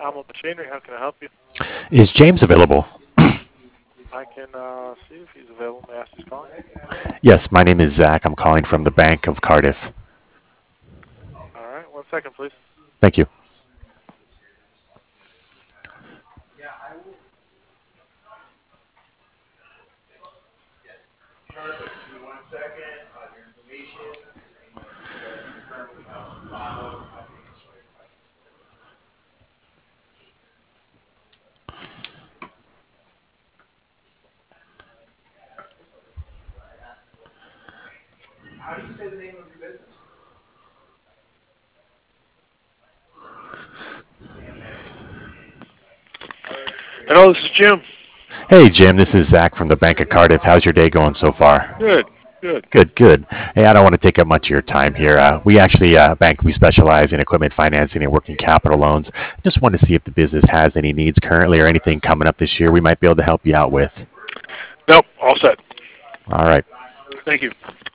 Alma Machinery, how can I help you? Is James available? I can see if he's available. May I ask who's calling? Yes, my name is Zach. I'm calling from the Bank of Cardiff. All right, 1 second, please. Thank you. Hello, this is Jim. Hey, Jim, this is Zach from the Bank of Cardiff. How's your day going so far? Good, good. Good, good. Hey, I don't want to take up much of your time here. We actually, bank, we specialize in equipment financing and working capital loans. Just want to see if the business has any needs currently or anything coming up this year we might be able to help you out with. Nope, all set. All right. Thank you.